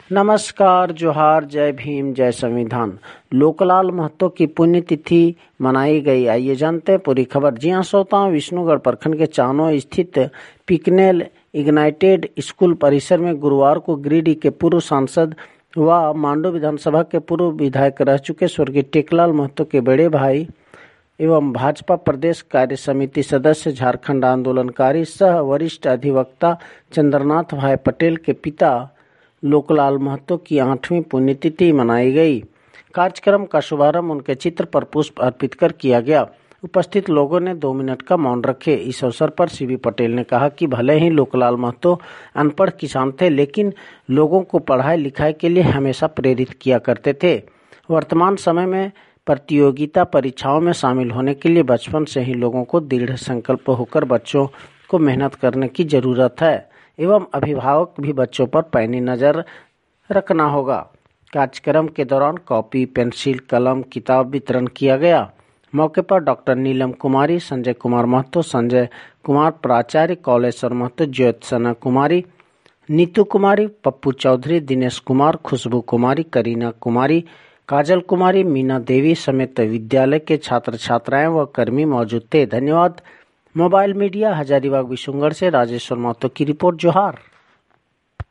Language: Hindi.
नमस्कार, जोहार, जय भीम, जय संविधान। लोकलाल महतो की पुण्यतिथि मनाई गई। आइए जानते हैं पूरी खबर। जी हां, श्रोताओं, विष्णुगढ़ प्रखंड के चानो स्थित पिकनेल इग्नाइटेड स्कूल परिसर में गुरुवार को गिरिडीह के पूर्व सांसद व मांडू विधानसभा के पूर्व विधायक रह चुके स्वर्गीय टेकलाल महतो के बड़े भाई एवं भाजपा प्रदेश कार्य समिति सदस्य, झारखंड आंदोलनकारी सह वरिष्ठ अधिवक्ता चंद्रनाथ भाई पटेल के पिता लोकलाल महतो की 8वीं पुण्यतिथि मनाई गई। कार्यक्रम का शुभारंभ उनके चित्र पर पुष्प अर्पित कर किया गया। उपस्थित लोगों ने 2 मिनट का मौन रखे। इस अवसर पर सीबी पटेल ने कहा कि भले ही लोकलाल महतो अनपढ़ किसान थे, लेकिन लोगों को पढ़ाई लिखाई के लिए हमेशा प्रेरित किया करते थे। वर्तमान समय में प्रतियोगिता परीक्षाओं में शामिल होने के लिए बचपन से ही लोगों को दृढ़ संकल्प होकर बच्चों को मेहनत करने की जरूरत है एवं अभिभावक भी बच्चों पर पैनी नजर रखना होगा। कार्यक्रम के दौरान कॉपी, पेंसिल, कलम, किताब वितरण किया गया। मौके पर डॉक्टर नीलम कुमारी, संजय कुमार महतो, संजय कुमार प्राचार्य, कौलेश्वर महतो, ज्योत्सना कुमारी, नीतू कुमारी, पप्पू चौधरी, दिनेश कुमार, खुशबू कुमारी, करीना कुमारी, काजल कुमारी, मीना देवी समेत विद्यालय के छात्र छात्राएं व कर्मी मौजूद थे। धन्यवाद। मोबाइल मीडिया, हजारीबाग विशुनगढ़ से राजेश्वर महतो की रिपोर्ट। जोहार।